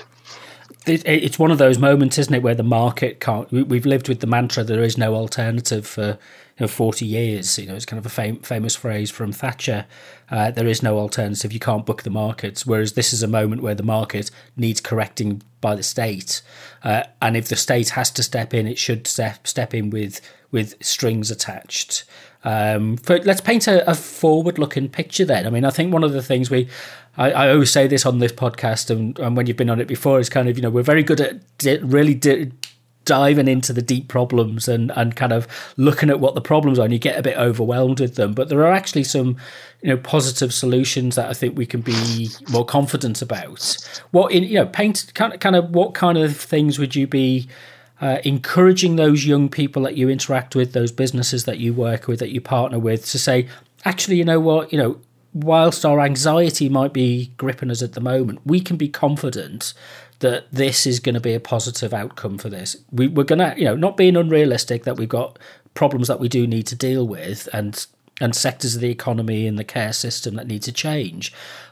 It's one of those moments, isn't it, where the market can't. We've lived with the mantra there is no alternative for you know, forty years. You know, it's kind of a fam- famous phrase from Thatcher. Uh, there is no alternative. You can't book the markets. Whereas this is a moment where the market needs correcting by the state, uh, and if the state has to step in, it should step step in with with strings attached. Um, but let's paint a, a forward-looking picture then. I mean, I think one of the things we, I, I always say this on this podcast, and, and when you've been on it before, is kind of, you know, we're very good at di- really di- diving into the deep problems and, and kind of looking at what the problems are, and you get a bit overwhelmed with them. But there are actually some, you know, positive solutions that I think we can be more confident about. What in, you know, paint kind of, kind of what kind of things would you be Uh, encouraging those young people that you interact with, those businesses that you work with, that you partner with, to say, actually, you know what, you know, whilst our anxiety might be gripping us at the moment, we can be confident that this is going to be a positive outcome for this. We, we're going to, you know, not being unrealistic that we've got problems that we do need to deal with and and sectors of the economy and the care system that need to change,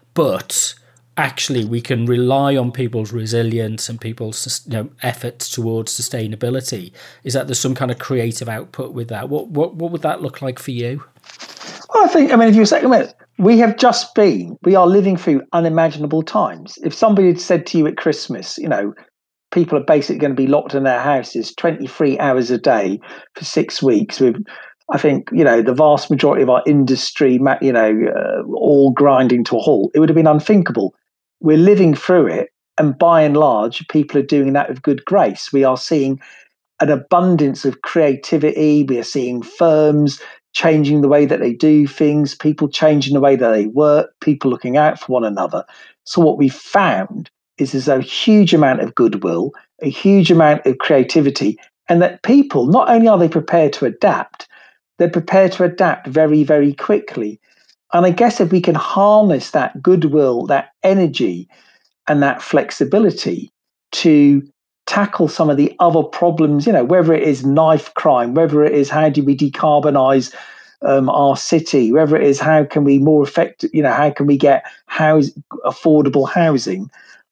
but actually we can rely on people's resilience and people's, you know, efforts towards sustainability. Is that there's some kind of creative output with that? What what what would that look like for you?
Well, I think, I mean, if you say, we have just been, we are living through unimaginable times. If somebody had said to you at Christmas, you know, people are basically going to be locked in their houses twenty-three hours a day for six weeks with, I think, you know, the vast majority of our industry, you know, uh, all grinding to a halt, it would have been unthinkable. We're living through it, and by and large, people are doing that with good grace. We are seeing an abundance of creativity. We are seeing firms changing the way that they do things, people changing the way that they work, people looking out for one another. So what we've found is there's a huge amount of goodwill, a huge amount of creativity, and that people, not only are they prepared to adapt, they're prepared to adapt very, very quickly. And I guess if we can harness that goodwill, that energy, and that flexibility to tackle some of the other problems, you know, whether it is knife crime, whether it is how do we decarbonize um, our city, whether it is how can we more effective, you know, how can we get house, affordable housing,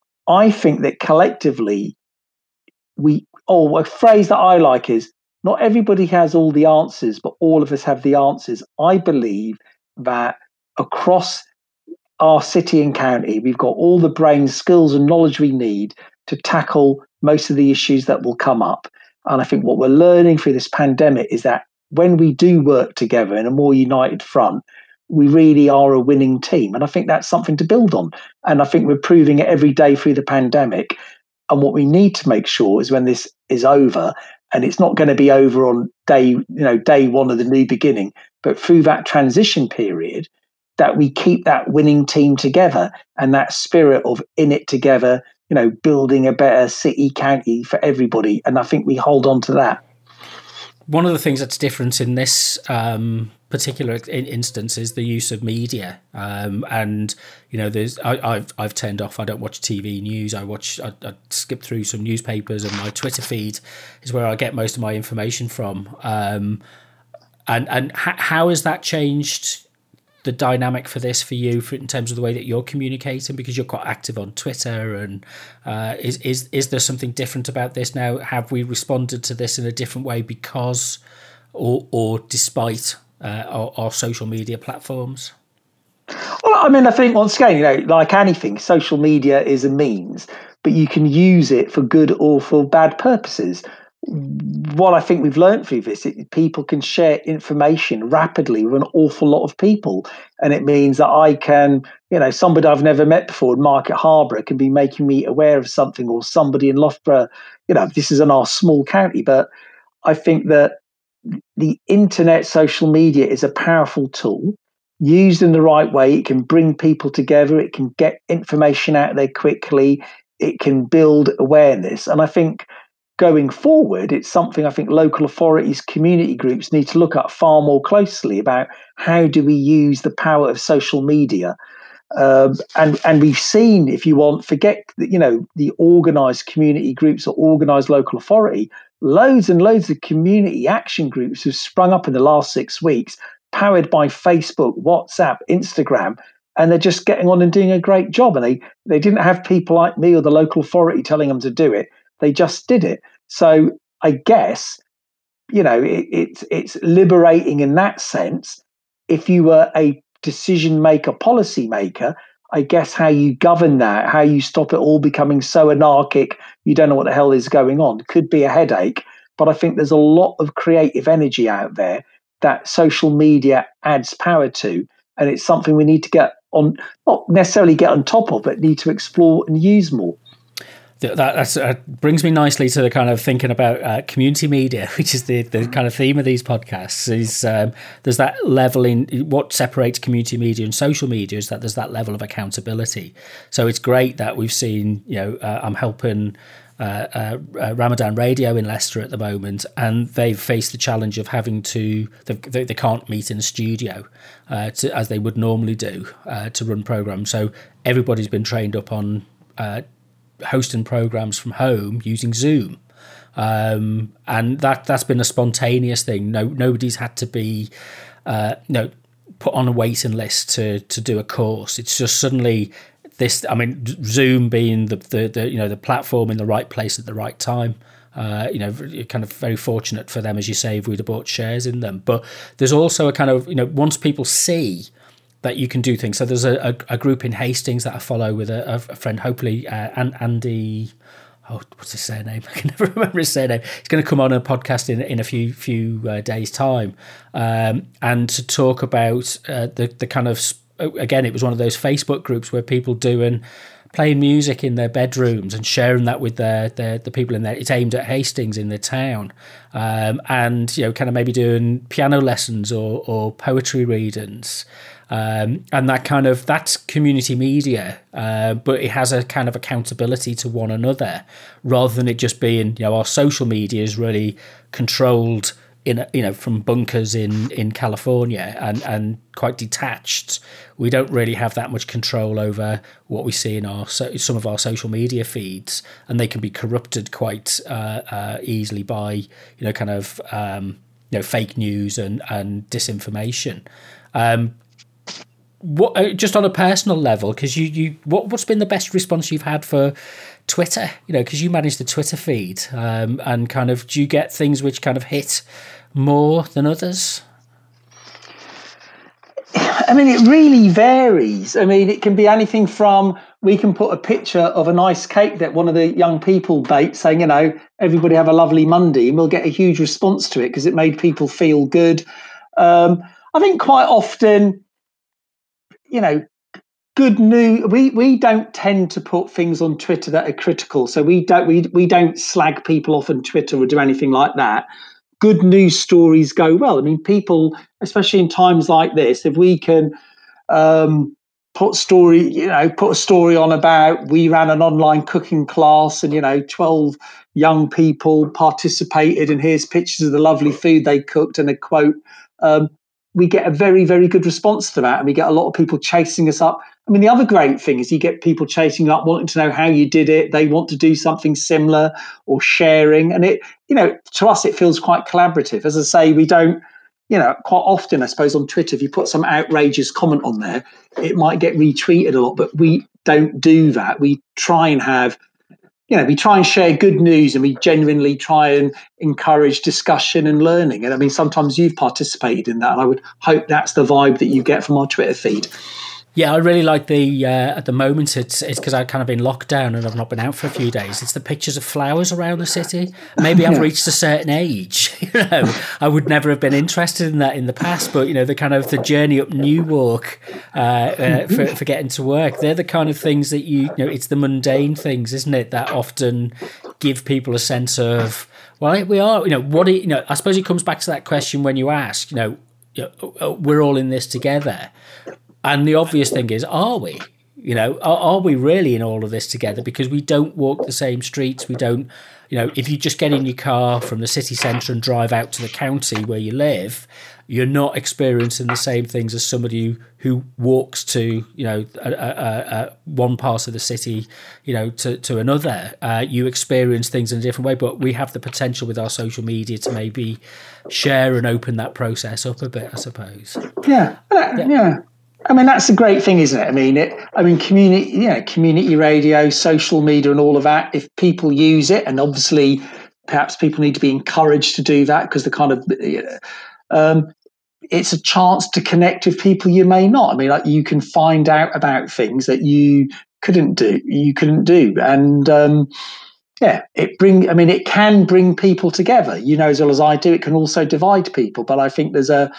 I think that collectively we, oh, a phrase that I like is, not everybody has all the answers, but all of us have the answers. I believe that across our city and county, we've got all the brains, skills and knowledge we need to tackle most of the issues that will come up. And I think what we're learning through this pandemic is that when we do work together in a more united front, we really are a winning team. And I think that's something to build on. And I think we're proving it every day through the pandemic. And what we need to make sure is when this is over, and it's not going to be over on day, you know, day one of the new beginning, but through that transition period, that we keep that winning team together and that spirit of in it together, you know, building a better city, county for everybody. And I think we hold on to that.
One of the things that's different in this um, particular instance is the use of media. Um, and, you know, there's I, I've I've turned off. I don't watch T V news. I watch, I, I skip through some newspapers, and my Twitter feed is where I get most of my information from. Um, and and ha- how has that changed the dynamic for this for you for, in terms of the way that you're communicating, because you're quite active on Twitter, and uh, is is is there something different about this now? Have we responded to this in a different way because or or despite uh, our, our social media platforms?
Well, I mean, I think once again, you know, like anything, social media is a means, but you can use it for good or for bad purposes. What I think we've learned through this, it, people can share information rapidly with an awful lot of people. And it means that I can, you know, somebody I've never met before in Market Harborough can be making me aware of something, or somebody in Loughborough, you know, this is in our small county. But I think that the internet, social media is a powerful tool. Used in the right way, it can bring people together. It can get information out there quickly. It can build awareness. And I think going forward, it's something I think local authorities, community groups need to look at far more closely about how do we use the power of social media. Um, and and we've seen, if you want, forget you know the organised community groups or organised local authority, loads and loads of community action groups have sprung up in the last six weeks, powered by Facebook, WhatsApp, Instagram, and they're just getting on and doing a great job. And they they didn't have people like me or the local authority telling them to do it. They just did it. So I guess, you know, it, it's it's liberating in that sense. If you were a decision maker, policy maker, I guess how you govern that, how you stop it all becoming so anarchic, you don't know what the hell is going on, could be a headache. But I think there's a lot of creative energy out there that social media adds power to. And it's something we need to get on, not necessarily get on top of, but need to explore and use more.
That that's, uh, brings me nicely to the kind of thinking about uh, community media, which is the, the kind of theme of these podcasts. Is um, there's that level in what separates community media and social media is that there's that level of accountability. So it's great that we've seen. You know, uh, I'm helping uh, uh, uh, Ramadan Radio in Leicester at the moment, and they've faced the challenge of having to they, they can't meet in a studio uh, to, as they would normally do uh, to run programs. So everybody's been trained up on Uh, hosting programs from home using Zoom, um, and that that's been a spontaneous thing. No, nobody's had to be, uh, you know, put on a waiting list to to do a course. It's just suddenly this. I mean, Zoom being the the, the you know the platform in the right place at the right time. Uh, you know, kind of very fortunate for them, as you say, if we'd have bought shares in them. But there's also a kind of you know once people see that you can do things. So there's a, a, a group in Hastings that I follow with a, a friend, hopefully, uh, Andy. Oh, what's his surname? I can never remember his surname. He's going to come on a podcast in in a few few uh, days' time, um, and to talk about uh, the the kind of again, it was one of those Facebook groups where people doing playing music in their bedrooms and sharing that with their, their the people in there. It's aimed at Hastings in the town, um, and you know, kind of maybe doing piano lessons or or poetry readings. Um, and that kind of that's community media, uh, but it has a kind of accountability to one another rather than it just being, you know, our social media is really controlled in, a, you know, from bunkers in, in California and, and quite detached. We don't really have that much control over what we see in our so, some of our social media feeds, and they can be corrupted quite uh, uh, easily by, you know, kind of um, you know fake news and and disinformation. Um, What uh, just on a personal level, because you, you what what's been the best response you've had for Twitter? You know, because you manage the Twitter feed, um, and kind of do you get things which kind of hit more than others?
I mean, it really varies. I mean, it can be anything from we can put a picture of a nice cake that one of the young people baked, saying, you know, everybody have a lovely Monday, and we'll get a huge response to it because it made people feel good. Um, I think quite often, you know, good news. We we don't tend to put things on Twitter that are critical, so we don't we we don't slag people off on Twitter or do anything like that. Good news stories go well. I mean, people, especially in times like this, if we can um, put story, you know, put a story on about we ran an online cooking class and you know twelve young people participated, and here's pictures of the lovely food they cooked and a quote. Um, we get a very, very good response to that. And we get a lot of people chasing us up. I mean, the other great thing is you get people chasing you up, wanting to know how you did it. They want to do something similar or sharing. And it, you know, to us, it feels quite collaborative. As I say, we don't, you know, quite often, I suppose, on Twitter, if you put some outrageous comment on there, it might get retweeted a lot, but we don't do that. We try and have, you know, we try and share good news, and we genuinely try and encourage discussion and learning. And I mean, sometimes you've participated in that, and I would hope that's the vibe that you get from our Twitter feed.
Yeah, I really like the, uh, at the moment, it's it's because I've kind of been locked down and I've not been out for a few days. It's the pictures of flowers around the city. Maybe I've yeah. reached a certain age, you know, I would never have been interested in that in the past, but, you know, the kind of the journey up Newark uh, uh, for, for getting to work, they're the kind of things that you, you know, it's the mundane things, isn't it, that often give people a sense of, well, we are, you know, what, it, you know, I suppose it comes back to that question when you ask, you know, you know we're all in this together. And the obvious thing is, are we? You know, are, are we really in all of this together? Because we don't walk the same streets. We don't, you know, if you just get in your car from the city centre and drive out to the county where you live, you're not experiencing the same things as somebody who, who walks to, you know, a, a, a, one part of the city, you know, to, to another. Uh, you experience things in a different way, but we have the potential with our social media to maybe share and open that process up a bit, I suppose.
Yeah, yeah. yeah. I mean, that's a great thing, isn't it? I mean, it, I mean, community, you know, community radio, social media, and all of that. If people use it, and obviously, perhaps people need to be encouraged to do that, because the kind of, you know, um, it's a chance to connect with people you may not. I mean, like, you can find out about things that you couldn't do, you couldn't do, and um, yeah, it bring. I mean, it can bring people together. You know as well as I do. It can also divide people, but I think there's a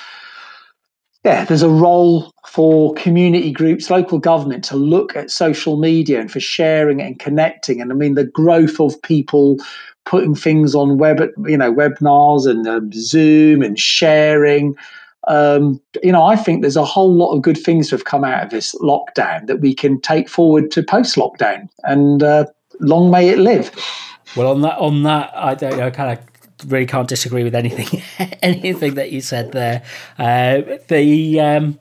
Yeah, there's a role for community groups, local government, to look at social media and for sharing and connecting. And I mean, the growth of people putting things on web, you know, webinars and um, Zoom and sharing. Um, you know, I think there's a whole lot of good things that have come out of this lockdown that we can take forward to post-lockdown. And uh, long may it live.
Well, on that, on that, I don't know, kind of. Really can't disagree with anything anything that you said there. Uh, the um,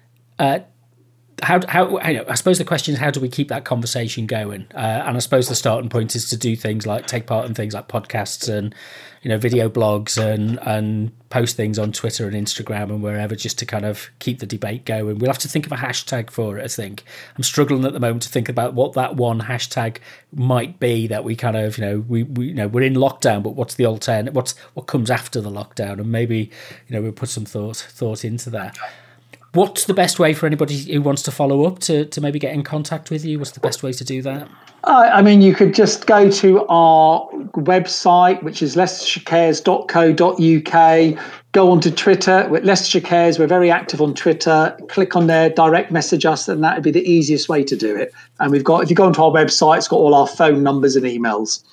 uh, how how I, know, I suppose the question is, how do we keep that conversation going? Uh, and I suppose the starting point is to do things like take part in things like podcasts and, you know, video blogs and and post things on Twitter and Instagram and wherever, just to kind of keep the debate going. We'll have to think of a hashtag for it, I think. I'm struggling at the moment to think about what that one hashtag might be that we kind of, you know, we, we you know, we're in lockdown, but what's the alternate? What's what comes after the lockdown? And maybe, you know, we'll put some thought thought into that. What's the best way for anybody who wants to follow up to, to maybe get in contact with you? What's the best way to do that?
Uh, I mean, you could just go to our website, which is leicestershire cares dot co dot uk. Go onto Twitter with Leicestershire Cares. We're very active on Twitter. Click on there, direct message us, and that would be the easiest way to do it. And we've got, if you go onto our website, it's got all our phone numbers and emails.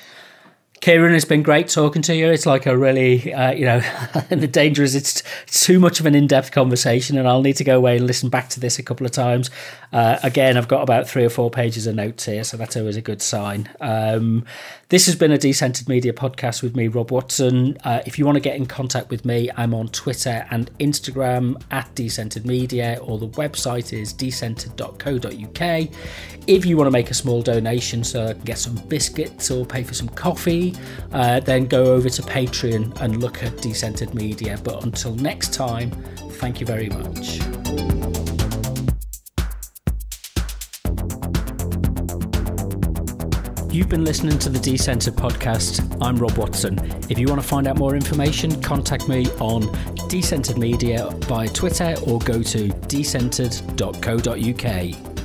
Kieran, it's been great talking to you. It's like a really, uh, you know, the danger is it's too much of an in-depth conversation, and I'll need to go away and listen back to this a couple of times. Uh, again, I've got about three or four pages of notes here, so that's always a good sign. Um, this has been a Decentered Media podcast with me, Rob Watson. Uh, if you want to get in contact with me, I'm on Twitter and Instagram at Decentered Media, or the website is decentered dot co dot uk. If you want to make a small donation so I can get some biscuits or pay for some coffee, uh, then go over to Patreon and look at Decentered Media. But until next time, thank you very much. You've been listening to the Decentered podcast. I'm Rob Watson. If you want to find out more information, contact me on Decentered Media via Twitter or go to decentered dot co dot uk.